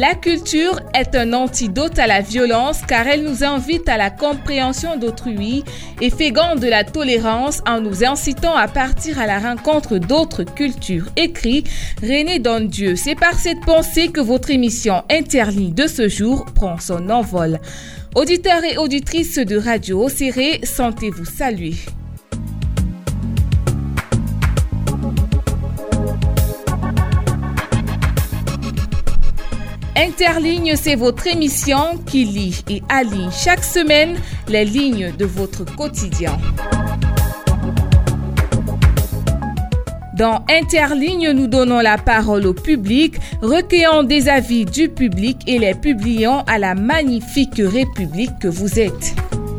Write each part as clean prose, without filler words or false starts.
La culture est un antidote à la violence car elle nous invite à la compréhension d'autrui et fait gant de la tolérance en nous incitant à partir à la rencontre d'autres cultures. Écrit René Dondieu. C'est par cette pensée que votre émission Interligne de ce jour prend son envol. Auditeurs et auditrices de Radio Serré, sentez-vous salués. Interligne, c'est votre émission qui lit et aligne chaque semaine les lignes de votre quotidien. Dans Interligne, nous donnons la parole au public, recueillons des avis du public et les publions à la magnifique République que vous êtes.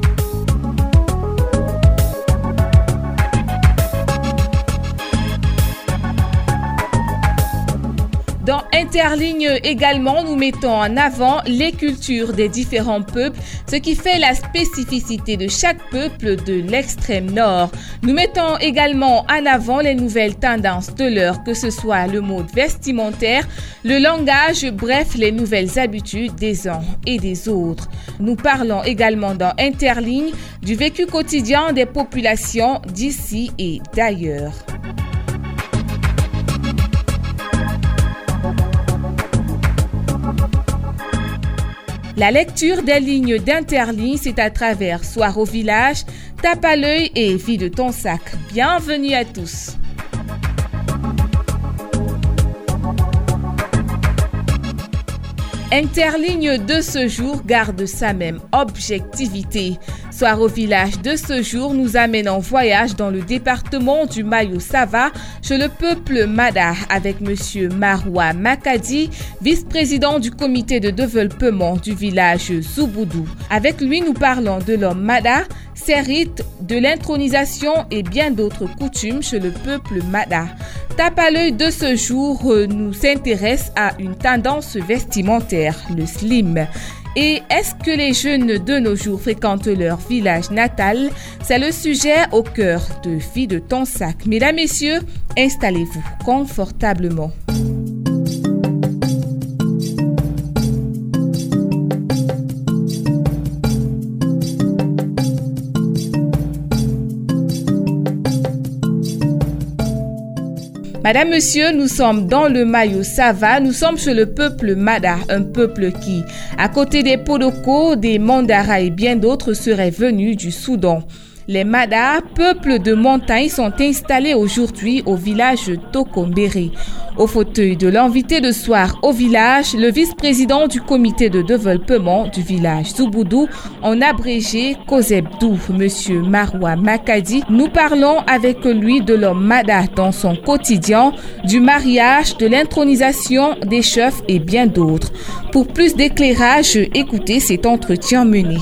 Dans Interligne également, nous mettons en avant les cultures des différents peuples, ce qui fait la spécificité de chaque peuple de l'extrême nord. Nous mettons également en avant les nouvelles tendances de l'heure, que ce soit le mode vestimentaire, le langage, bref, les nouvelles habitudes des uns et des autres. Nous parlons également dans Interligne du vécu quotidien des populations d'ici et d'ailleurs. La lecture des lignes d'Interligne, c'est à travers Soir au village, Tape à l'œil et Vie de ton sac. Bienvenue à tous. Interligne de ce jour garde sa même objectivité. Soir au village de ce jour nous amène en voyage dans le département du Mayo-Sava chez le peuple Mada avec monsieur Maroua Makadi, vice-président du comité de développement du village Zouboudou. Avec lui, nous parlons de l'homme Mada, ses rites, de l'intronisation et bien d'autres coutumes chez le peuple Mada. Tape à l'œil de ce jour nous s'intéresse à une tendance vestimentaire, le slim. Et est-ce que les jeunes de nos jours fréquentent leur village natal? C'est le sujet au cœur de Vie de ton sac. Mesdames, messieurs, installez-vous confortablement. Madame, monsieur, nous sommes dans le Mayo-Sava, nous sommes chez le peuple Mada, un peuple qui, à côté des Podoko, des Mandara et bien d'autres, seraient venus du Soudan. Les Mada, peuple de montagne, sont installés aujourd'hui au village Tokombéré. Au fauteuil de l'invité de soir au village, le vice-président du comité de développement du village Zouboudou, en abrégé Kozebdou, monsieur Maroua Makadi. Nous parlons avec lui de l'homme Mada dans son quotidien, du mariage, de l'intronisation des chefs et bien d'autres. Pour plus d'éclairage, écoutez cet entretien mené.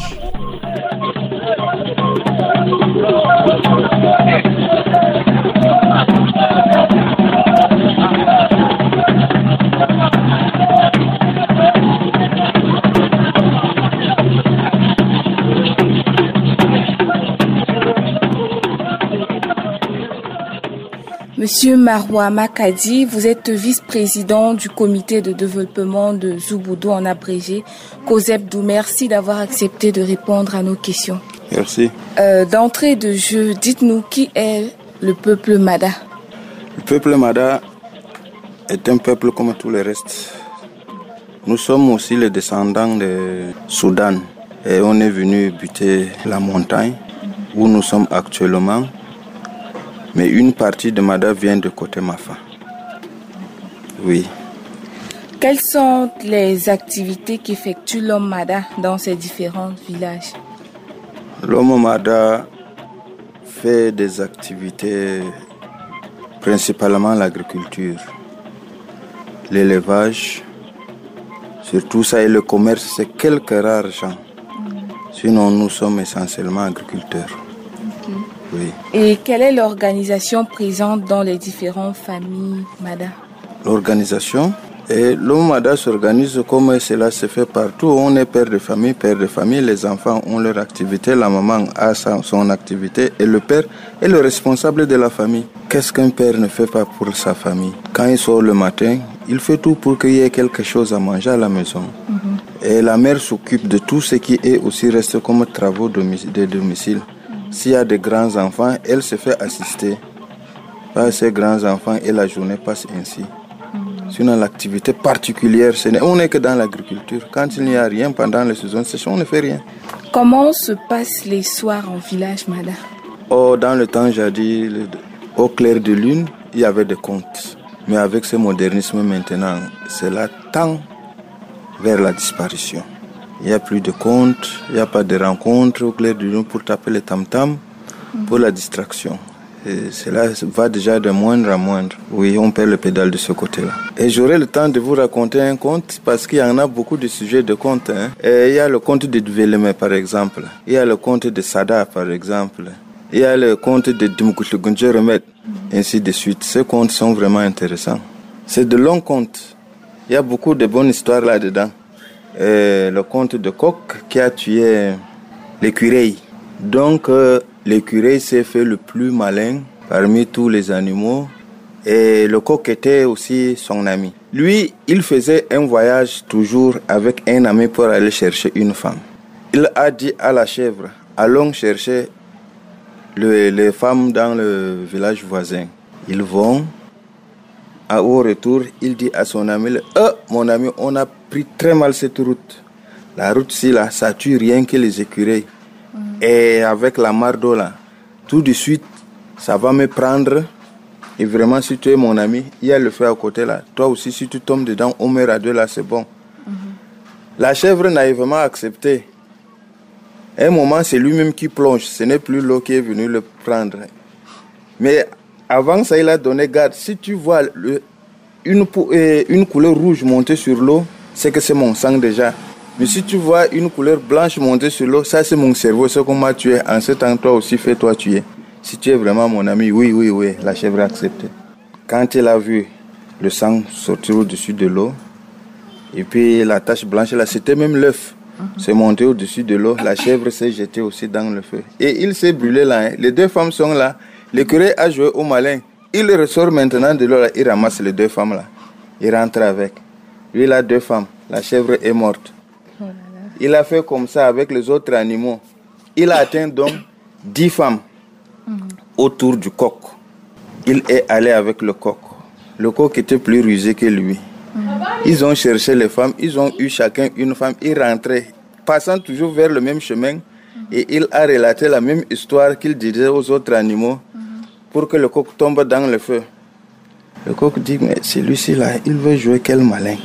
Monsieur Maroua Makadi, vous êtes vice-président du comité de développement de Zouboudou en abrégé. Kozebdou, merci d'avoir accepté de répondre à nos questions. Merci. D'entrée de jeu, dites-nous qui est le peuple Mada? Le peuple Mada est un peuple comme tous les restes. Nous sommes aussi les descendants de Soudan et on est venu buter la montagne où nous sommes actuellement. Mais une partie de Mada vient de côté Mafa. Oui. Quelles sont les activités qu'effectue l'homme Mada dans ces différents villages? L'homme Mada fait des activités, principalement l'agriculture, l'élevage, surtout ça et le commerce, c'est quelques rares gens. Sinon, nous sommes essentiellement agriculteurs. Okay. Oui. Et quelle est l'organisation présente dans les différentes familles Mada? L'organisation, Et l'Omada s'organise comme cela se fait partout. On est père de famille, les enfants ont leur activité, la maman a son activité et le père est le responsable de la famille. Qu'est-ce qu'un père ne fait pas pour sa famille? Quand il sort le matin, il fait tout pour qu'il y ait quelque chose à manger à la maison. Et la mère s'occupe de tout ce qui est aussi reste comme travaux de domicile. S'il y a des grands enfants, elle se fait assister par ces grands enfants et la journée passe ainsi. Sinon, l'activité particulière, on n'est que dans l'agriculture. Quand il n'y a rien pendant les saisons sèches, on ne fait rien. Comment se passent les soirs en village, Mada? Oh, dans le temps jadis, au clair de lune, il y avait des contes. Mais avec ce modernisme maintenant, cela tend vers la disparition. Il n'y a plus de contes, il n'y a pas de rencontres au clair de lune pour taper les tam-tams, pour la distraction. Et cela va déjà de moindre à moindre. Oui, on perd le pédale de ce côté-là. Et j'aurai le temps de vous raconter un conte parce qu'il y en a beaucoup de sujets de contes. Et il y a le conte de Dveleme, par exemple. Il y a le conte de Sada, par exemple. Il y a le conte de Dumkutlugunje Remet, ainsi de suite. Ces contes sont vraiment intéressants. C'est de longs contes. Il y a beaucoup de bonnes histoires là-dedans. Le conte de Coq qui a tué l'écureuil. Donc, l'écureuil s'est fait le plus malin parmi tous les animaux et le coq était aussi son ami. Lui, il faisait un voyage toujours avec un ami pour aller chercher une femme. Il a dit à la chèvre, allons chercher les femmes dans le village voisin. Ils vont, au retour, il dit à son ami, mon ami, on a pris très mal cette route. La route-ci, là, ça tue rien que les écureuils. Et avec la mare d'eau là, tout de suite, ça va me prendre. Et vraiment, si tu es mon ami, il y a le feu à côté là. Toi aussi, si tu tombes dedans, on meurt à deux là, c'est bon. La chèvre naïvement accepté. À un moment, c'est lui-même qui plonge. Ce n'est plus l'eau qui est venue le prendre. Mais avant ça, il a donné garde. Si tu vois une couleur rouge monter sur l'eau, c'est que c'est mon sang déjà. Mais si tu vois une couleur blanche monter sur l'eau, ça c'est mon cerveau, c'est qu'on m'a tué. En ce temps, toi aussi, fais-toi tuer. Si tu es vraiment mon ami, oui, la chèvre a accepté. Quand il a vu le sang sortir au-dessus de l'eau, et puis la tache blanche là, c'était même l'œuf. C'est monté au-dessus de l'eau, la chèvre s'est jetée aussi dans le feu. Et il s'est brûlé là, Les deux femmes sont là. L'écureuil a joué au malin. Il ressort maintenant de l'eau là, il ramasse les deux femmes là. Il rentre avec. Lui, il a deux femmes. La chèvre est morte. Il a fait comme ça avec les autres animaux. Il a atteint donc 10 femmes autour du coq. Il est allé avec le coq. Le coq était plus rusé que lui. Ils ont cherché les femmes, ils ont eu chacun une femme. Ils rentraient, passant toujours vers le même chemin. Et il a relaté la même histoire qu'il disait aux autres animaux pour que le coq tombe dans le feu. Le coq dit, mais celui-ci là, il veut jouer quel malin.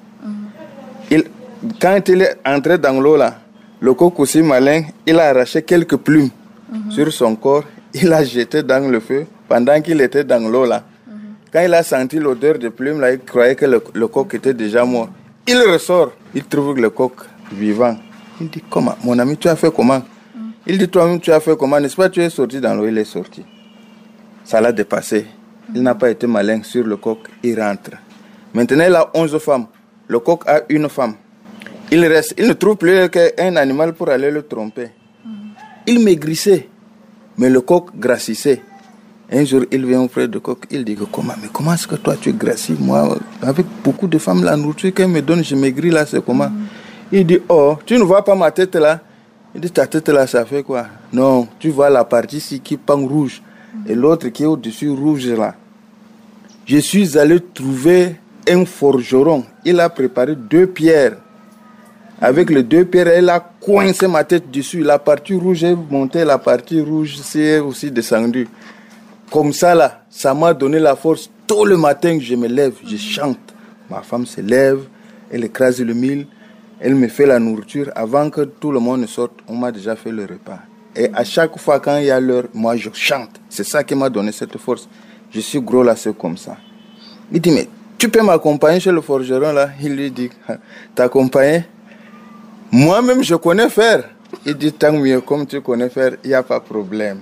Quand il est entré dans l'eau là, le coq aussi malin, il a arraché quelques plumes sur son corps, il a jeté dans le feu pendant qu'il était dans l'eau là. Quand il a senti l'odeur de plumes là, il croyait que le coq était déjà mort. Il ressort, il trouve le coq vivant. Il dit, comment, mon ami, tu as fait comment? Il dit, toi-même, tu as fait comment? N'est-ce pas, tu es sorti dans l'eau? Il est sorti. Ça l'a dépassé. Il n'a pas été malin sur le coq, il rentre. Maintenant, il a 11 femmes. Le coq a une femme. Il reste, il ne trouve plus qu'un animal pour aller le tromper. Il maigrissait, mais le coq grassissait. Un jour, il vient auprès du coq, il dit, comment est-ce que toi tu grassis? Moi, avec beaucoup de femmes, la nourriture qu'elle me donne, je maigris là, c'est comment? Il dit, oh, tu ne vois pas ma tête là? Il dit, ta tête là, ça fait quoi? Non, tu vois la partie ici qui pend rouge, et l'autre qui est au-dessus rouge là. Je suis allé trouver un forgeron, il a préparé 2 pierres. Avec les 2 pierres, elle a coincé ma tête dessus. La partie rouge est montée, la partie rouge c'est aussi descendue. Comme ça là, ça m'a donné la force. Tôt le matin, je me lève, je chante. Ma femme se lève, elle écrase le mil, elle me fait la nourriture. Avant que tout le monde ne sorte, on m'a déjà fait le repas. Et à chaque fois quand il y a l'heure, moi je chante. C'est ça qui m'a donné cette force. Je suis gros là, c'est comme ça. Il dit, mais tu peux m'accompagner chez le forgeron là? Il lui dit, t'accompagner? Moi-même, je connais faire. Il dit, tant mieux, comme tu connais faire, il n'y a pas de problème.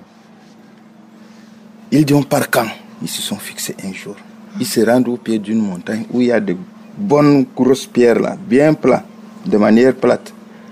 Il dit, on part quand? Ils se sont fixés un jour. Ils se rendent au pied d'une montagne où il y a de bonne grosse pierre là, bien plat, de manière plate.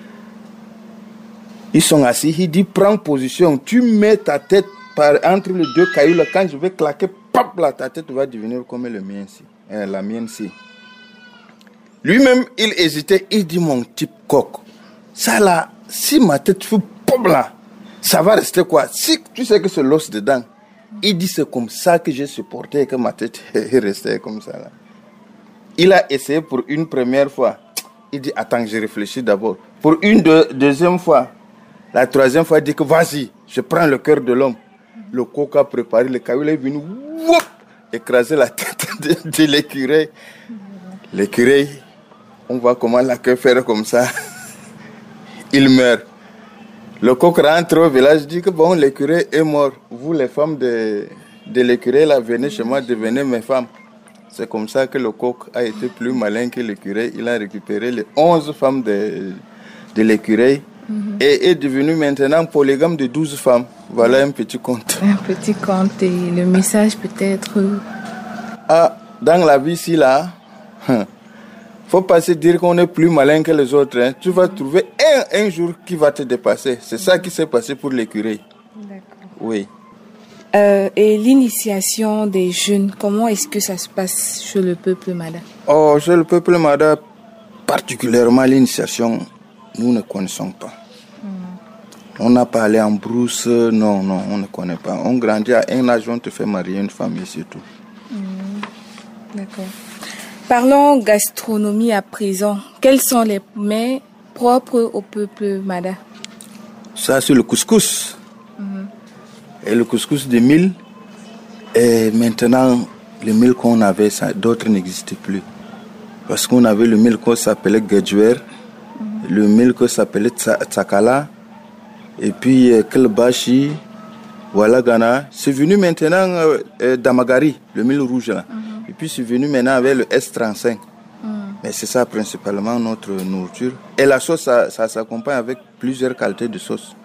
Ils sont assis, il dit prends position, tu mets ta tête entre les deux cailloux là, quand je vais claquer, pop là, ta tête va devenir comme le mien ici, la mienne ici. Lui-même, il hésitait, il dit mon type coq, ça là, si ma tête fait pop là, ça va rester quoi? Si tu sais que c'est l'os dedans, il dit c'est comme ça que j'ai supporté que ma tête est restée comme ça là. Il a essayé pour une première fois. Il dit attends, je réfléchis d'abord. Pour une deuxième fois, la troisième fois, il dit que vas-y, je prends le cœur de l'homme. Le coq a préparé le caillou, il est venu écraser la tête de l'écureuil. L'écureuil, on voit comment la queue faire comme ça. Il meurt. Le coq rentre au village, dit que bon, l'écureuil est mort. Vous, les femmes de l'écureuil, là, venez chez moi, devenez mes femmes. C'est comme ça que le coq a été plus malin que l'écureuil. Il a récupéré les 11 femmes de l'écureuil et est devenu maintenant polygame de 12 femmes. Voilà un petit conte. Un petit conte et le message peut-être. Ah, dans la vie ici, là, faut pas se dire qu'on est plus malin que les autres. Hein. Tu vas trouver un jour qui va te dépasser. C'est ça qui s'est passé pour l'écureuil. D'accord. Oui. Et l'initiation des jeunes, comment est-ce que ça se passe chez le peuple Mada? Oh, chez le peuple Mada, particulièrement l'initiation, nous ne connaissons pas. On n'a pas allé en brousse, non, on ne connaît pas. On grandit à un âge, on te fait marier une famille, c'est tout. D'accord. Parlons gastronomie à présent. Quels sont les mets propres au peuple Mada? Ça, c'est le couscous. Et le couscous de mil. Et maintenant, le mil qu'on avait, d'autres n'existaient plus. Parce qu'on avait le mil qu'on s'appelait Gedjouer, le mil qu'on s'appelait Tsakala, et puis Kelbashi, voilà Ghana. C'est venu maintenant Damagari, le mil rouge là. Et puis c'est venu maintenant avec le S35. Mais c'est ça principalement notre nourriture. Et la sauce, ça s'accompagne avec plusieurs qualités de sauce.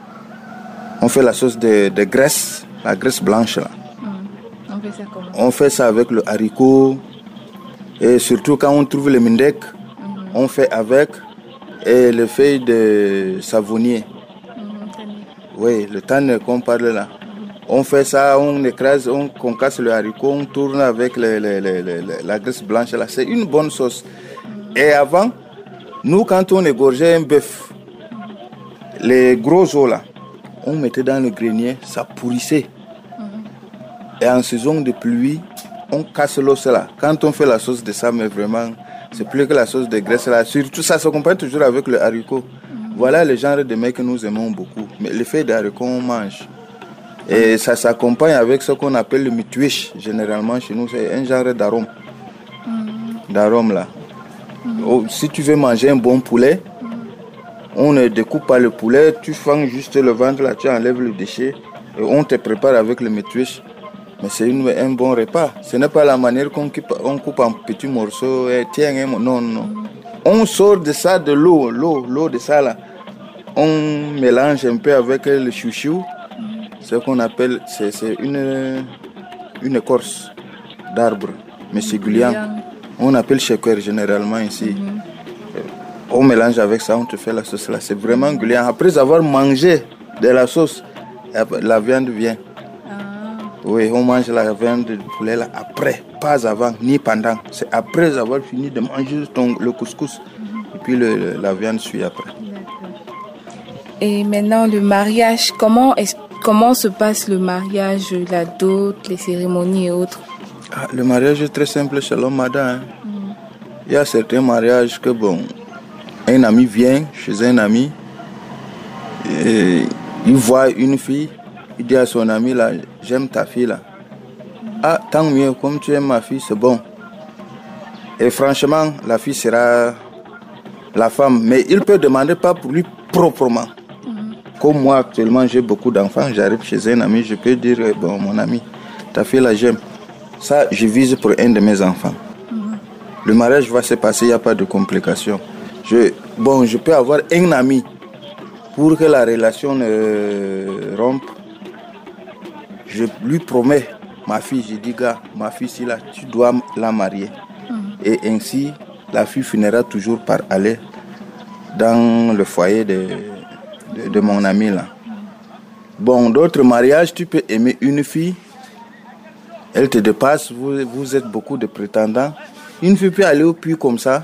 On fait la sauce de graisse, la graisse blanche là. On fait ça comment? On fait ça avec le haricot. Et surtout quand on trouve le mindek, on fait avec et les feuilles de savonnier. Oui, le tanne qu'on parle là. On fait ça, on écrase, on concasse le haricot, on tourne avec la graisse blanche là. C'est une bonne sauce. Et avant, nous quand on égorgeait un bœuf, les gros os là, on mettait dans le grenier, ça pourrissait. Et en saison de pluie, on casse l'os là. Quand on fait la sauce de ça, mais vraiment, c'est plus que la sauce de graisse là. Surtout, ça s'accompagne toujours avec le haricot. Voilà le genre de mets que nous aimons beaucoup. Mais les feuilles d'haricot, on mange. Et ça s'accompagne avec ce qu'on appelle le mitwish. Généralement, chez nous, c'est un genre d'arôme. D'arôme là. Oh, si tu veux manger un bon poulet, on ne découpe pas le poulet, tu fends juste le ventre là, tu enlèves le déchet et on te prépare avec le mitwish. Mais c'est un bon repas. Ce n'est pas la manière qu'on coupe en petits morceaux. Et tiens, non. On sort de ça, de l'eau de ça là. On mélange un peu avec le chouchou. Ce qu'on appelle, c'est une écorce d'arbre, mais c'est gluant. On appelle shaker généralement ici. On mélange avec ça, on te fait la sauce là. C'est vraiment gluant. Après avoir mangé de la sauce, la viande vient. Oui, on mange la viande de poulet là après, pas avant ni pendant. C'est après avoir fini de manger le couscous. Et puis la viande suit après. Et maintenant le mariage, comment se passe le mariage, la dot, les cérémonies et autres? Le mariage est très simple chez l'homme Mada. Il y a certains mariages que un ami vient chez un ami, et il voit une fille, il dit à son ami là, j'aime ta fille là. Ah, tant mieux, comme tu aimes ma fille, c'est bon. Et franchement, la fille sera la femme, mais il peut demander pas pour lui proprement. Comme moi actuellement, j'ai beaucoup d'enfants, j'arrive chez un ami, je peux dire, mon ami, ta fille là, j'aime. Ça, je vise pour un de mes enfants. Le mariage va se passer, il n'y a pas de complications. Je peux avoir un ami pour que la relation ne rompe. Je lui promets, ma fille, je dis, gars, ma fille, si là, tu dois la marier. Et ainsi, la fille finira toujours par aller dans le foyer de mon ami là. Bon, d'autres mariages, tu peux aimer une fille, elle te dépasse, vous êtes beaucoup de prétendants. Une fille peut aller au puits comme ça.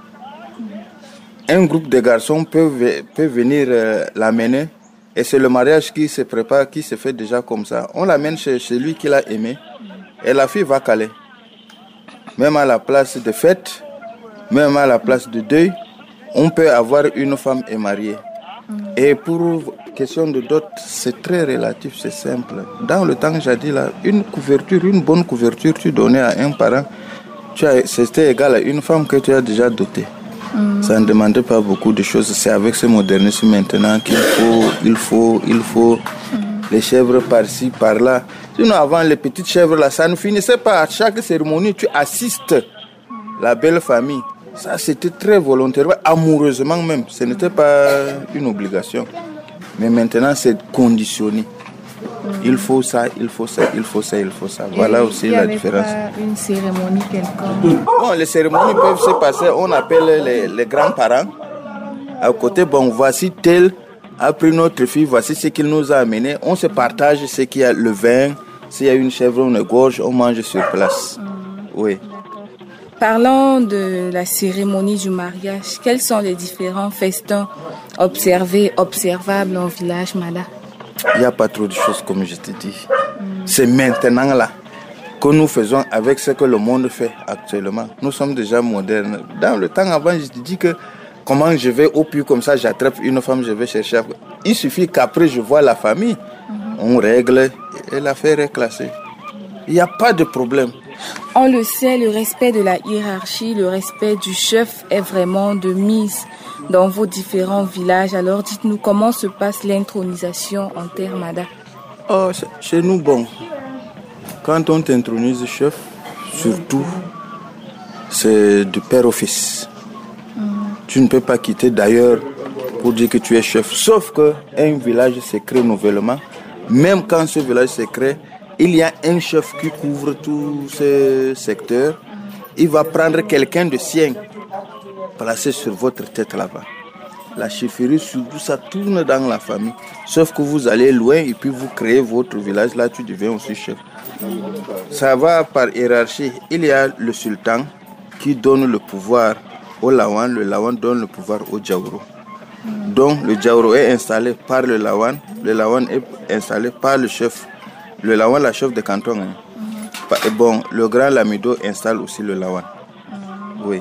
Un groupe de garçons peut venir l'amener. Et c'est le mariage qui se prépare, qui se fait déjà comme ça. On l'amène chez lui qui l'a aimé. Et la fille va caler. Même à la place de fête, même à la place de deuil, on peut avoir une femme et mariée. Et pour question de dot, c'est très relatif, c'est simple. Dans le temps, j'ai dit là, une bonne couverture, tu donnais à un parent, c'était égal à une femme que tu as déjà dotée. Ça ne demandait pas beaucoup de choses. C'est avec ce modernisme maintenant qu'il faut les chèvres par-ci, par-là. Sinon, avant, les petites chèvres, là, ça ne finissait pas. À chaque cérémonie, tu assistes la belle famille. Ça, c'était très volontaire, amoureusement même. Ce n'était pas une obligation. Mais maintenant, c'est conditionné. Il faut ça, il faut ça, il faut ça, il faut ça. Voilà aussi la différence. Pas une cérémonie quelconque. Bon, les cérémonies peuvent se passer, on appelle les grands-parents. À côté, bon, voici tel a pris notre fille, voici ce qu'il nous a amené. On se partage ce qu'il y a, le vin, s'il y a une chèvre, on égorge, on mange sur place. Oui. Parlons de la cérémonie du mariage. Quels sont les différents festins observables en village Mada? Il n'y a pas trop de choses comme je te dis. C'est maintenant là que nous faisons avec ce que le monde fait actuellement. Nous sommes déjà modernes. Dans le temps avant, je te dis que comment je vais au puits comme ça, j'attrape une femme, je vais chercher. Il suffit qu'après je vois la famille, on règle et l'affaire est classée. Il n'y a pas de problème. On le sait, le respect de la hiérarchie, le respect du chef est vraiment de mise dans vos différents villages. Alors dites-nous comment se passe l'intronisation en terre Mada. Oh, chez nous, bon, quand on t'intronise chef, surtout, c'est du père au fils. Tu ne peux pas quitter d'ailleurs pour dire que tu es chef. Sauf qu'un village se crée nouvellement. Même quand ce village se crée, il y a un chef qui couvre tout ce secteur. Il va prendre quelqu'un de sien, placer sur votre tête là-bas. La chefferie, surtout, ça tourne dans la famille. Sauf que vous allez loin et puis vous créez votre village. Là, tu deviens aussi chef. Ça va par hiérarchie. Il y a le sultan qui donne le pouvoir au Lawan. Le Lawan donne le pouvoir au Djaouro. Donc, le Djaouro est installé par le Lawan. Le Lawan est installé par le chef. Le Lawan, la chef de canton. Bon, le grand Lamido installe aussi le Lawan. Oui.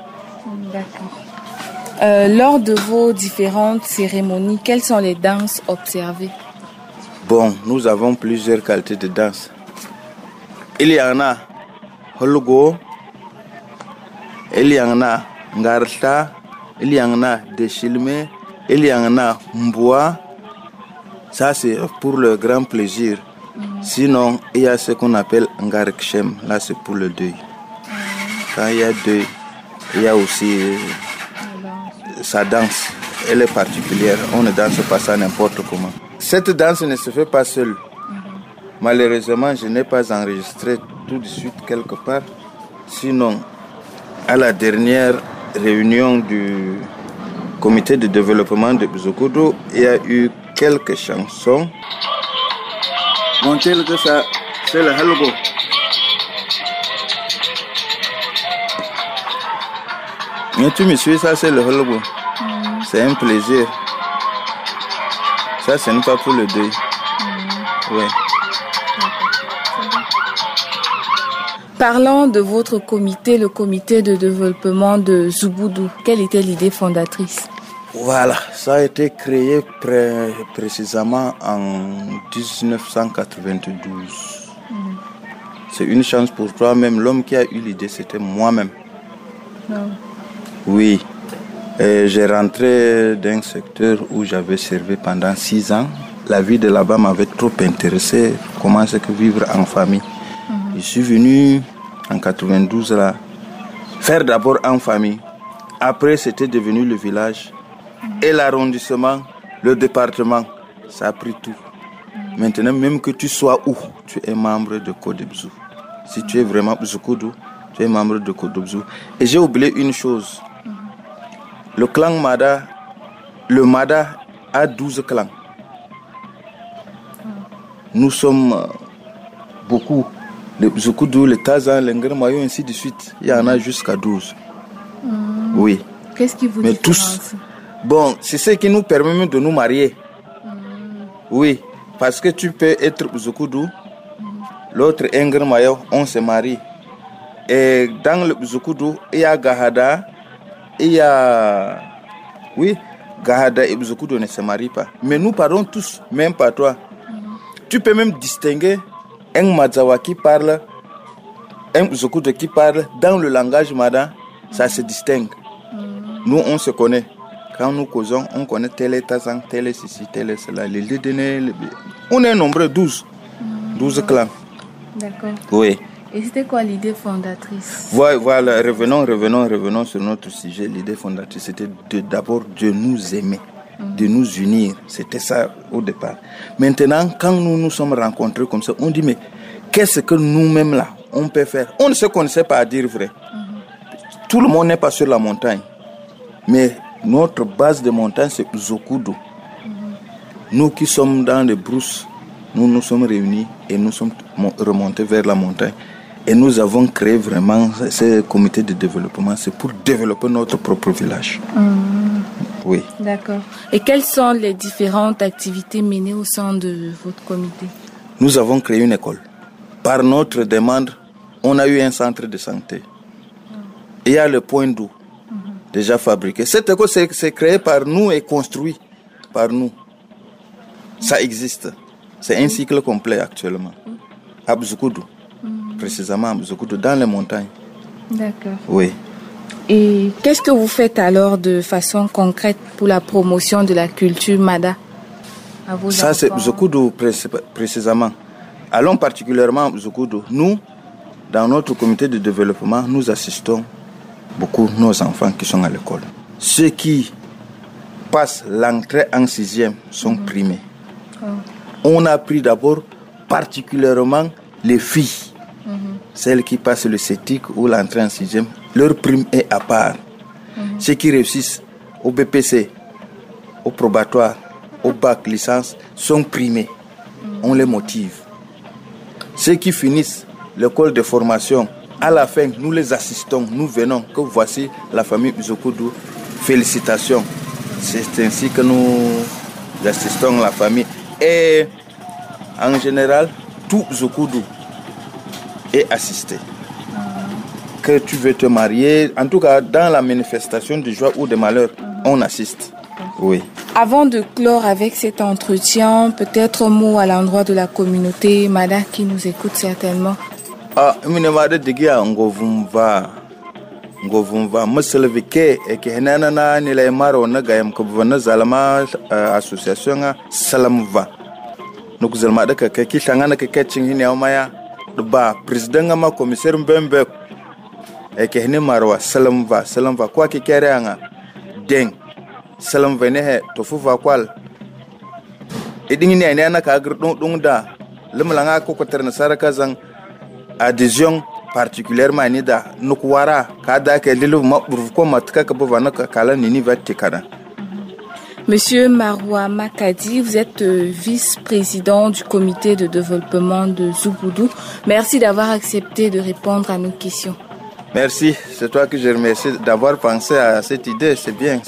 D'accord. Lors de vos différentes cérémonies, quelles sont les danses observées? Bon, nous avons plusieurs qualités de danse. Il y en a Holgo, il y en a Ngarta, il y en a Deshilme, il y en a Mboa. Ça, c'est pour le grand plaisir. Sinon, il y a ce qu'on appelle Ngarkshem. Là, c'est pour le deuil. Quand il y a deuil, il y a aussi sa danse. Elle est particulière. On ne danse pas ça n'importe comment. Cette danse ne se fait pas seule. Malheureusement, je n'ai pas enregistré tout de suite quelque part. Sinon, à la dernière réunion du comité de développement de Buzokudu, il y a eu quelques chansons. Montez que ça, c'est le Halgo. Mais tu me suis, ça c'est le Halgo. C'est un plaisir. Ça, ce n'est pas pour le deuil. Oui. Parlons de votre comité, le comité de développement de Zubudu. Quelle était l'idée fondatrice? Voilà, ça a été créé précisément en 1992. C'est une chance pour toi, même l'homme qui a eu l'idée, c'était moi-même. Oui, j'ai rentré d'un secteur où j'avais servi pendant 6 ans. La vie de là-bas m'avait trop intéressé, comment c'est que vivre en famille. Je suis venu en 92 là, faire d'abord en famille. Après, c'était devenu le village. Et l'arrondissement, le département, ça a pris tout. Maintenant, même que tu sois où, tu es membre de Kodebzou. Si tu es vraiment Bzoukoudou, tu es membre de Kodobzou. Et j'ai oublié une chose. Le clan Mada, le Mada a 12 clans. Nous sommes beaucoup. Les Zoukoudou, les Tazan, les Ngermayo, ainsi de suite. Il y en a jusqu'à 12. Oui. Qu'est-ce qui vous différencie? Bon, c'est ce qui nous permet même de nous marier. Oui, parce que tu peux être Zoukoudou, l'autre Ngermayo, on se marie. Et dans le Zoukoudou, il y a Gahada, il y a... Oui, Gahada et Zoukoudou ne se marient pas. Mais nous parlons tous, même pas toi. Tu peux même distinguer un Madzawa qui parle, un Zoukoudou qui parle dans le langage Mada, ça se distingue. Nous, on se connaît. Quand nous causons, on connaît tel et Tazan, tel et ceci, tel et cela. Les Lédénés, on est nombreux, 12. 12 clans. D'accord. Oui. Et c'était quoi l'idée fondatrice? Voilà, revenons sur notre sujet. L'idée fondatrice, c'était d'abord de nous aimer, de nous unir. C'était ça au départ. Maintenant, quand nous nous sommes rencontrés comme ça, on dit, mais qu'est-ce que nous-mêmes là, on peut faire? On ne se connaissait pas, à dire vrai. Tout le monde n'est pas sur la montagne. Mais notre base de montagne, c'est Zoukoudou. Nous qui sommes dans les brousses, nous nous sommes réunis et nous sommes remontés vers la montagne. Et nous avons créé vraiment ce comité de développement. C'est pour développer notre propre village. Oui. D'accord. Et quelles sont les différentes activités menées au sein de votre comité? Nous avons créé une école. Par notre demande, on a eu un centre de santé. Il y a le point d'eau déjà fabriqué. Cette école, c'est créé par nous et construit par nous. Ça existe. C'est un cycle complet actuellement. À Bzoukoudou. Précisément à Bzoukoudou, dans les montagnes. D'accord. Oui. Et qu'est-ce que vous faites alors de façon concrète pour la promotion de la culture Mada à vos Ça, enfants? c'est Bzoukoudou précisément. Allons particulièrement à Bzoukoudou. Nous, dans notre comité de développement, nous assistons beaucoup nos enfants qui sont à l'école. Ceux qui passent l'entrée en 6e sont primés. On a pris d'abord particulièrement les filles. Celles qui passent le CETIC ou l'entrée en 6e, leur prime est à part. Ceux qui réussissent au BPC, au probatoire, au bac, licence, sont primés. On les motive. Ceux qui finissent l'école de formation, à la fin, nous les assistons, nous venons, que voici la famille Zoukoudou. Félicitations. C'est ainsi que nous assistons la famille. Et en général, tout Zoukoudou est assisté. Que tu veux te marier, en tout cas dans la manifestation de joie ou de malheur, on assiste. Oui. Avant de clore avec cet entretien, peut-être un mot à l'endroit de la communauté Mada qui nous écoute certainement. Mada digia ngovumva muselvike eke henana ni la maro na gayam ko bana zalama association salamva nuk zalma da ka ki tangana ka kacin hini maya ba president ma commissaire mbembe eke hene marwa salamva kwa ki kere anga deng salamva ne he to fuva kwal idin ne na ka gurdun da limlanga ko kotar na saraka zan adhésion particulièrement nida nukwara kada ke lilu maburko matka ka bavana kala nini vatikana. Monsieur Maroua Makadi, vous êtes vice-président du comité de développement de Zoukoudou. Merci d'avoir accepté de répondre à nos questions. Merci, c'est toi que je remercie d'avoir pensé à cette idée, c'est bien.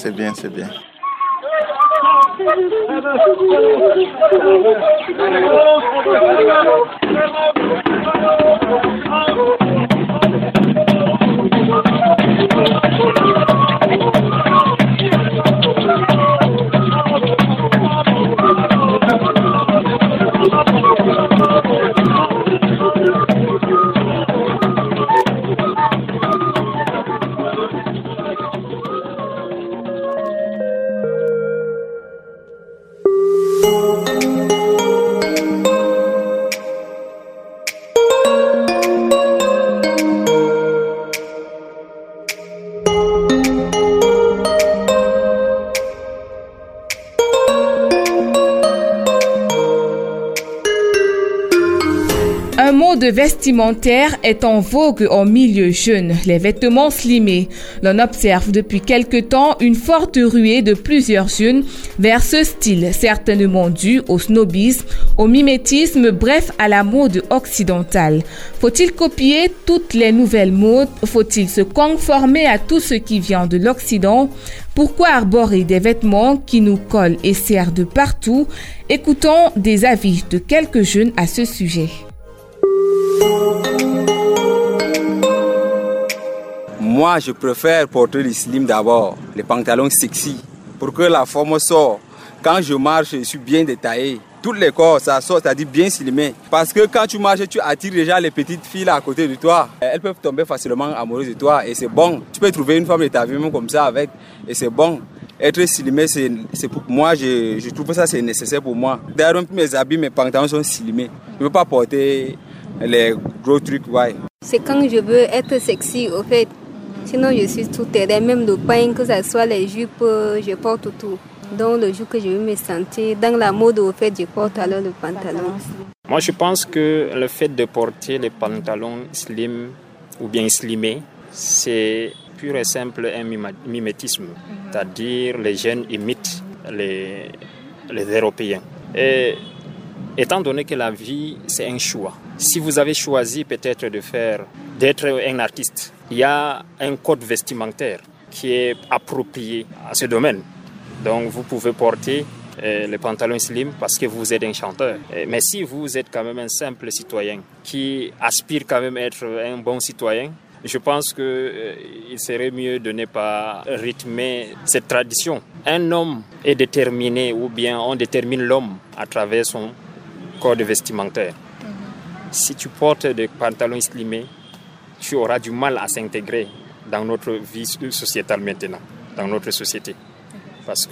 Un mode vestimentaire est en vogue en milieu jeune, les vêtements slimés. L'on observe depuis quelque temps une forte ruée de plusieurs jeunes vers ce style, certainement dû au snobisme, au mimétisme, bref à la mode occidentale. Faut-il copier toutes les nouvelles modes? Faut-il se conformer à tout ce qui vient de l'Occident? Pourquoi arborer des vêtements qui nous collent et serrent de partout? Écoutons des avis de quelques jeunes à ce sujet. Moi, je préfère porter les slim d'abord, les pantalons sexy, pour que la forme sorte. Quand je marche, je suis bien détaillé. Tous les corps, ça sort, c'est-à-dire bien slimé. Parce que quand tu marches, tu attires déjà les petites filles à côté de toi. Elles peuvent tomber facilement amoureuses de toi et c'est bon. Tu peux trouver une femme de ta vie même comme ça avec et c'est bon. Être slimé, c'est pour moi, je trouve que ça c'est nécessaire pour moi. D'ailleurs, mes habits, mes pantalons sont slimés. Je ne veux pas porter les gros trucs, ouais. C'est quand je veux être sexy, au fait. Sinon, je suis tout terrain, même le pain, que ce soit les jupes, je porte tout. Donc, le jour que je veux me sentir dans la mode, au fait, je porte alors le pantalon. Moi, je pense que le fait de porter les pantalons slim ou bien slimés, c'est pur et simple un mimétisme. C'est-à-dire, les jeunes imitent les Européens. Et étant donné que la vie, c'est un choix. Si vous avez choisi peut-être d'être un artiste, il y a un code vestimentaire qui est approprié à ce domaine. Donc vous pouvez porter les pantalons slim parce que vous êtes un chanteur. Mais si vous êtes quand même un simple citoyen qui aspire quand même à être un bon citoyen, je pense qu'il serait mieux de ne pas rythmer cette tradition. Un homme est déterminé ou bien on détermine l'homme à travers son code vestimentaire. Si tu portes des pantalons slimés, tu auras du mal à s'intégrer dans notre vie sociétale maintenant, dans notre société. Parce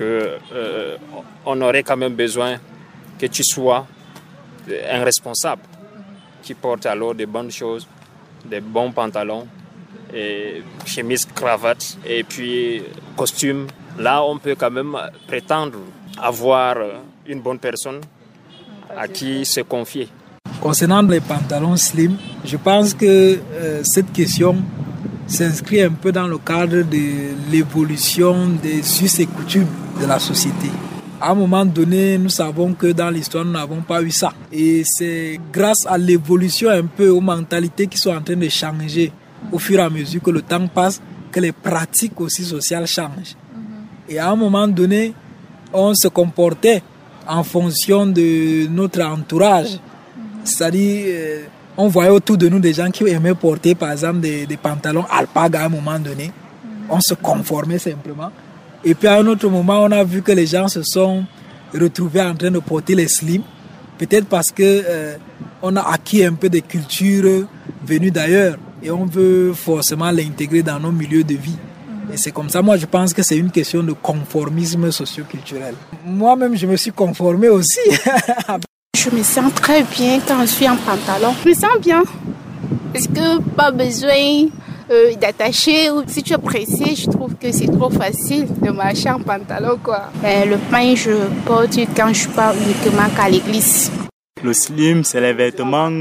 qu'on aurait quand même besoin que tu sois un responsable qui porte alors des bonnes choses, des bons pantalons, et chemise, cravate et puis costume. Là, on peut quand même prétendre avoir une bonne personne à qui se confier. Concernant les pantalons slim, je pense que cette question s'inscrit un peu dans le cadre de l'évolution des us et coutumes de la société. À un moment donné, nous savons que dans l'histoire, nous n'avons pas eu ça. Et c'est grâce à l'évolution un peu, aux mentalités qui sont en train de changer au fur et à mesure que le temps passe, que les pratiques aussi sociales changent. Et à un moment donné, on se comportait en fonction de notre entourage. C'est-à-dire, on voyait autour de nous des gens qui aimaient porter, par exemple, des pantalons alpaga à un moment donné. On se conformait simplement. Et puis à un autre moment, on a vu que les gens se sont retrouvés en train de porter les slims. Peut-être parce que on a acquis un peu de culture venue d'ailleurs. Et on veut forcément l'intégrer dans nos milieux de vie. Et c'est comme ça, moi je pense que c'est une question de conformisme socio-culturel. Moi-même, je me suis conformé aussi. Je me sens très bien quand je suis en pantalon. Je me sens bien. Parce que pas besoin d'attacher. Ou si tu es pressé, je trouve que c'est trop facile de marcher en pantalon, quoi. Le pain, je porte quand je pars uniquement qu'à l'église. Le slim, c'est les vêtements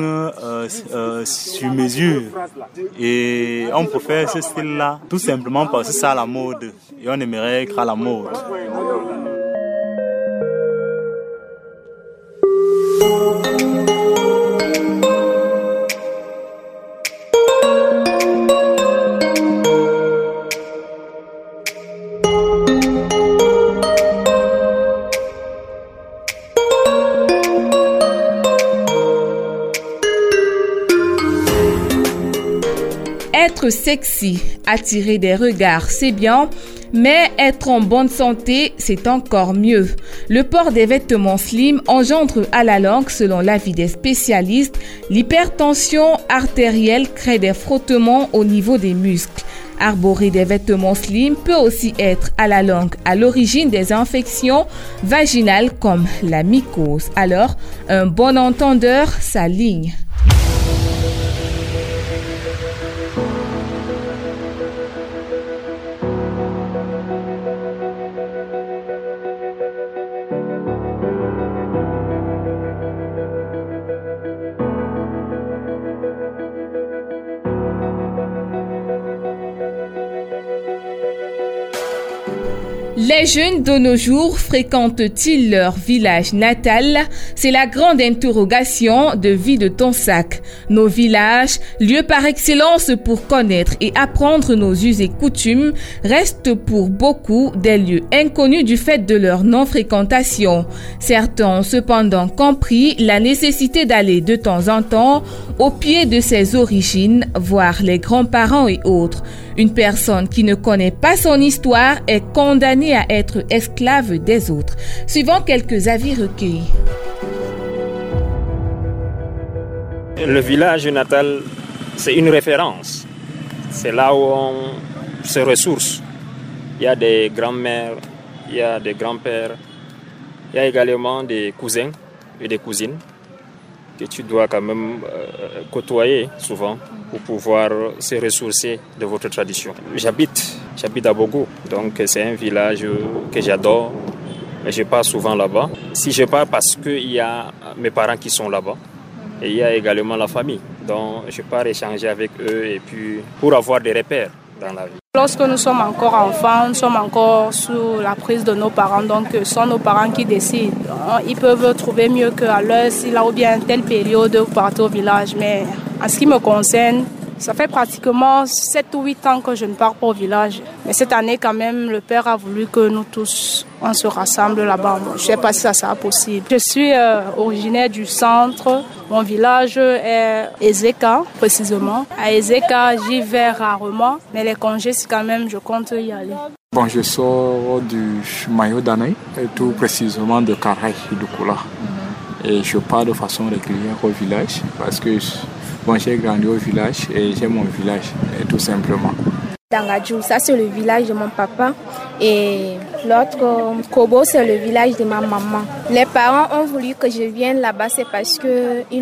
sur mesure. Et on préfère ce style-là tout simplement parce que c'est à la mode. Et on aimerait être à la mode. Être sexy, attirer des regards, c'est bien, mais être en bonne santé, c'est encore mieux. Le port des vêtements slim engendre à la longue, selon l'avis des spécialistes, l'hypertension artérielle crée des frottements au niveau des muscles. Arborer des vêtements slim peut aussi être à la longue à l'origine des infections vaginales comme la mycose. Alors, un bon entendeur s'aligne. Les jeunes de nos jours fréquentent-ils leur village natal? C'est la grande interrogation de Vie de Tonsac. Nos villages, lieux par excellence pour connaître et apprendre nos us et coutumes, restent pour beaucoup des lieux inconnus du fait de leur non-fréquentation. Certains ont cependant compris la nécessité d'aller de temps en temps au pied de ses origines, voir les grands-parents et autres. Une personne qui ne connaît pas son histoire est condamnée à être esclave des autres. Suivant quelques avis recueillis. Le village natal, c'est une référence. C'est là où on se ressource. Il y a des grands-mères, il y a des grands-pères, il y a également des cousins et des cousines que tu dois quand même côtoyer souvent pour pouvoir se ressourcer de votre tradition. J'habite à Bogo, donc c'est un village que j'adore, mais je pars souvent là-bas. Si je pars parce qu'il y a mes parents qui sont là-bas, et il y a également la famille, donc je pars échanger avec eux et puis pour avoir des repères dans la vie. Lorsque nous sommes encore enfants, nous sommes encore sous la prise de nos parents, donc ce sont nos parents qui décident. Ils peuvent trouver mieux qu'à l'heure, si là ou bien telle période, vous partez au village. Mais en ce qui me concerne, ça fait pratiquement 7 ou 8 ans que je ne pars pas au village. Mais cette année, quand même, le père a voulu que nous tous, on se rassemble là-bas. Je ne sais pas si ça sera possible. Je suis originaire du centre. Mon village est Ezeka, précisément. À Ezeka, j'y vais rarement. Mais les congés, c'est quand même, je compte y aller. Bon, je sors du Mayo d'Anaï, et tout précisément de Karaï, de Koula. Et je pars de façon régulière au village parce que j'ai grandi au village et j'ai mon village, tout simplement. Dangadjou, ça c'est le village de mon papa. Et l'autre, Kobo, c'est le village de ma maman. Les parents ont voulu que je vienne là-bas, c'est parce qu'ils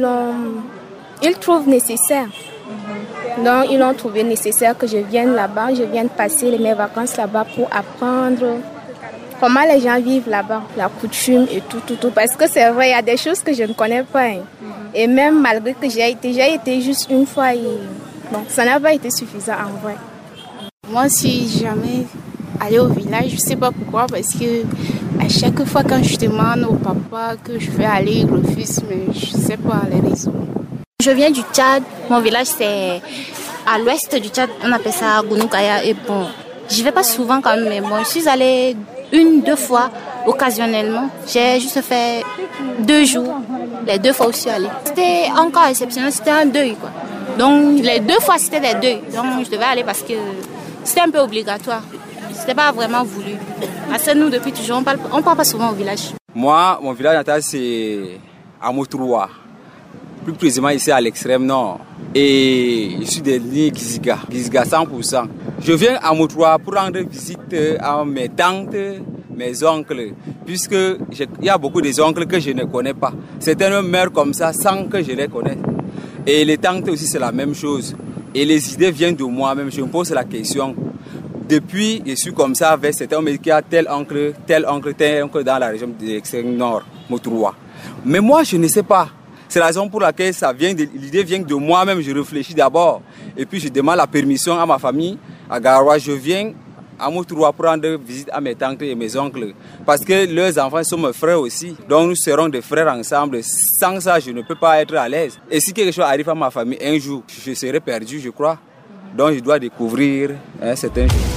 trouvent nécessaire. Donc ils ont trouvé nécessaire que je vienne là-bas, je vienne passer mes vacances là-bas pour apprendre comment les gens vivent là-bas, la coutume et tout. Parce que c'est vrai, il y a des choses que je ne connais pas. Et même malgré que j'ai été juste une fois, donc ça n'a pas été suffisant en vrai. Moi, si jamais aller au village, je ne sais pas pourquoi, parce que à chaque fois quand je demande au papa que je vais aller, il refuse, mais je ne sais pas les raisons. Je viens du Tchad, mon village c'est à l'ouest du Tchad, on appelle ça Gounoukaya, et bon, je ne vais pas souvent quand même, mais bon, je suis allée 1-2 fois occasionnellement. J'ai juste fait 2 jours, les 2 fois où je suis allée. C'était encore exceptionnel, c'était un deuil quoi. Donc les 2 fois c'était des deuils, donc je devais aller parce que c'était un peu obligatoire. C'était pas vraiment voulu. Parce que nous depuis toujours on part pas souvent au village. Moi, mon village natal c'est à Motroua. Plus précisément ici à l'extrême nord. Et je suis de l'île Giziga 100%. Je viens à Motroua pour rendre visite à mes tantes, mes oncles, puisque il y a beaucoup des oncles que je ne connais pas. Certains meurent comme ça sans que je les connaisse. Et les tantes aussi c'est la même chose. Et les idées viennent de moi-même. Je me pose la question. Depuis, je suis comme ça avec certains, on me dit qu'il y a tel oncle dans la région de l'extrême nord, Motroua. Mais moi, je ne sais pas. C'est la raison pour laquelle l'idée vient de moi-même. Je réfléchis d'abord. Et puis, je demande la permission à ma famille, à Garoua. Je viens à Motroua pour rendre visite à mes tantes et mes oncles. Parce que leurs enfants sont mes frères aussi. Donc, nous serons des frères ensemble. Sans ça, je ne peux pas être à l'aise. Et si quelque chose arrive à ma famille, un jour, je serai perdu, je crois. Donc, je dois découvrir certains jours.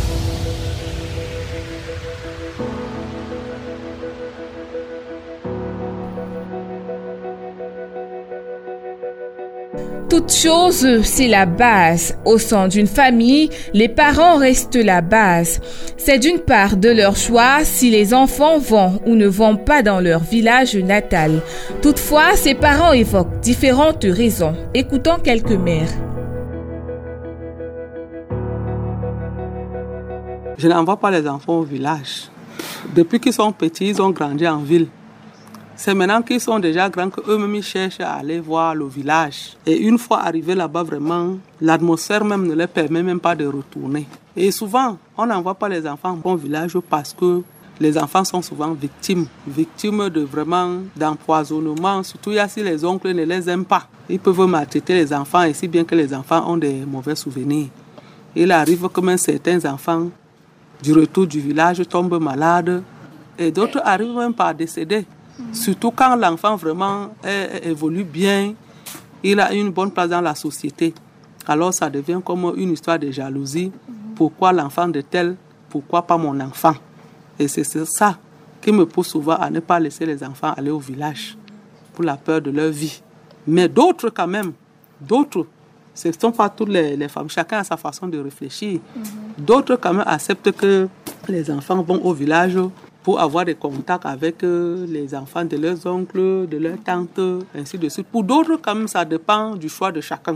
Toute chose, c'est la base. Au sein d'une famille, les parents restent la base. C'est d'une part de leur choix si les enfants vont ou ne vont pas dans leur village natal. Toutefois, ces parents évoquent différentes raisons. Écoutons quelques mères. Je n'envoie pas les enfants au village. Depuis qu'ils sont petits, ils ont grandi en ville. C'est maintenant qu'ils sont déjà grands qu'eux-mêmes ils cherchent à aller voir le village. Et une fois arrivés là-bas, vraiment, l'atmosphère même ne leur permet même pas de retourner. Et souvent, on n'envoie pas les enfants au village parce que les enfants sont souvent victimes de vraiment d'empoisonnement. Surtout si les oncles ne les aiment pas. Ils peuvent maltraiter les enfants, et si bien que les enfants ont des mauvais souvenirs. Il arrive que même certains enfants du retour du village tombent malades et d'autres arrivent même par décéder. Surtout quand l'enfant vraiment évolue bien, il a une bonne place dans la société. Alors ça devient comme une histoire de jalousie. Pourquoi l'enfant de tel? Pourquoi pas mon enfant? Et c'est ça qui me pousse souvent à ne pas laisser les enfants aller au village pour la peur de leur vie. Mais d'autres quand même, ce ne sont pas toutes les femmes, chacun a sa façon de réfléchir. D'autres quand même acceptent que les enfants vont au village pour avoir des contacts avec les enfants de leurs oncles, de leurs tantes, ainsi de suite. Pour d'autres, quand même, ça dépend du choix de chacun.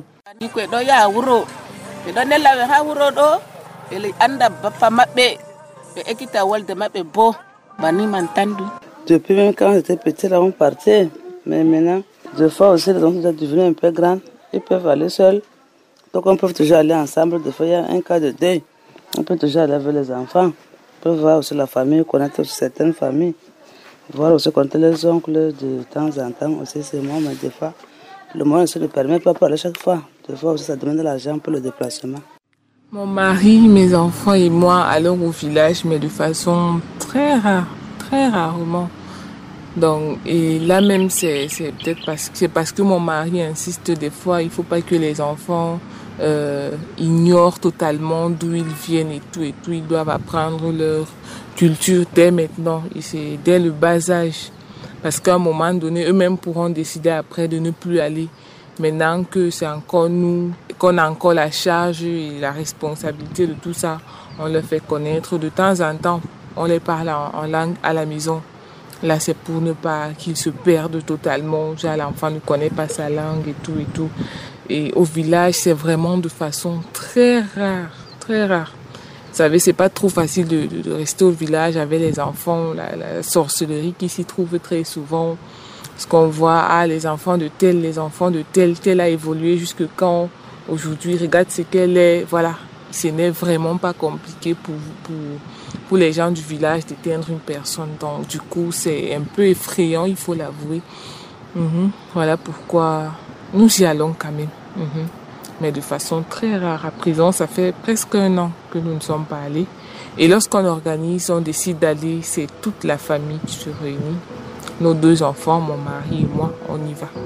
Depuis même quand j'étais petit, là, on partait. Mais maintenant, des fois aussi, les enfants sont devenus un peu grands. Ils peuvent aller seuls. Donc, on peut toujours aller ensemble. Des fois, il y a un cas de deuil. On peut toujours aller avec les enfants. On peut voir aussi la famille, connaître aussi certaines familles. Voir aussi connaître les oncles de temps en temps. Aussi, c'est moi, mais des fois, le moyen ne le permet pas pour aller chaque fois. Des fois aussi, ça demande de l'argent pour le déplacement. Mon mari, mes enfants et moi allons au village, mais de façon très rare, très rarement. Donc, et là même, c'est peut-être parce que mon mari insiste des fois, il ne faut pas que les enfants ignorent totalement d'où ils viennent et tout. Ils doivent apprendre leur culture dès maintenant, et c'est dès le bas âge. Parce qu'à un moment donné, eux-mêmes pourront décider après de ne plus aller. Maintenant que c'est encore nous, qu'on a encore la charge et la responsabilité de tout ça, on leur fait connaître de temps en temps. On les parle en langue à la maison. Là, c'est pour ne pas qu'ils se perdent totalement. Genre, l'enfant ne connaît pas sa langue et tout. Et au village, c'est vraiment de façon très rare, très rare. Vous savez, c'est pas trop facile de rester au village avec les enfants. La sorcellerie qui s'y trouve très souvent. Parce qu'on voit, les enfants de tel a évolué jusque quand aujourd'hui, regarde ce qu'elle est. Voilà, ce n'est vraiment pas compliqué pour les gens du village d'éteindre une personne. Donc, du coup, c'est un peu effrayant, il faut l'avouer. Voilà pourquoi nous y allons quand même. Mais de façon très rare. À présent, ça fait presque 1 an que nous ne sommes pas allés. Et lorsqu'on organise, on décide d'aller, c'est toute la famille qui se réunit. Nos 2 enfants, mon mari et moi, on y va.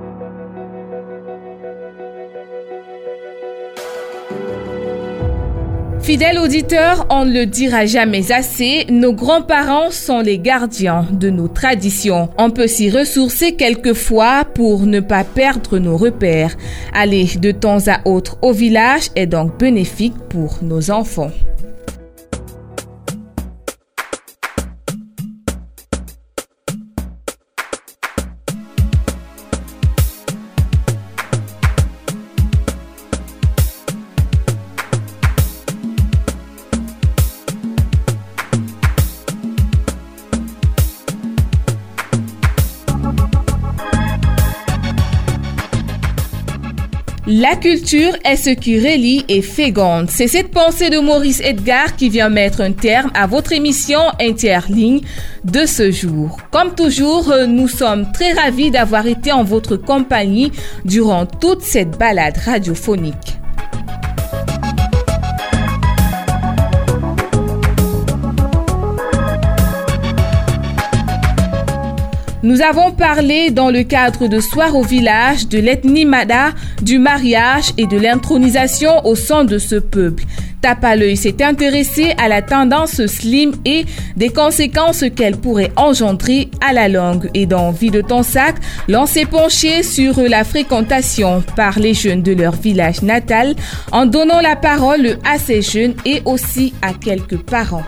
Fidèles auditeurs, on ne le dira jamais assez, nos grands-parents sont les gardiens de nos traditions. On peut s'y ressourcer quelquefois pour ne pas perdre nos repères. Aller de temps à autre au village est donc bénéfique pour nos enfants. La culture est ce qui relie et féconde. C'est cette pensée de Maurice Edgar qui vient mettre un terme à votre émission Interligne de ce jour. Comme toujours, nous sommes très ravis d'avoir été en votre compagnie durant toute cette balade radiophonique. Nous avons parlé dans le cadre de Soir au village de l'ethnie Mada, du mariage et de l'intronisation au sein de ce peuple. Tape à l'œil s'est intéressé à la tendance slim et des conséquences qu'elle pourrait engendrer à la langue. Et dans Vie de ton sac, l'on s'est penché sur la fréquentation par les jeunes de leur village natal en donnant la parole à ces jeunes et aussi à quelques parents.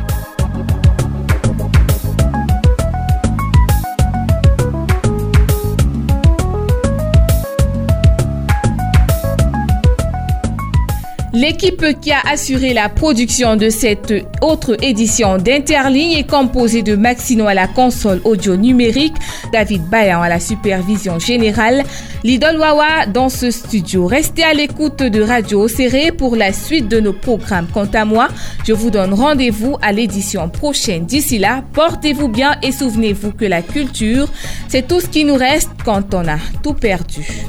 L'équipe qui a assuré la production de cette autre édition d'Interligne est composée de Maxino à la console audio numérique, David Bayan à la supervision générale, Lidon Wawa dans ce studio. Restez à l'écoute de Radio Serré pour la suite de nos programmes. Quant à moi, je vous donne rendez-vous à l'édition prochaine. D'ici là, portez-vous bien et souvenez-vous que la culture, c'est tout ce qui nous reste quand on a tout perdu.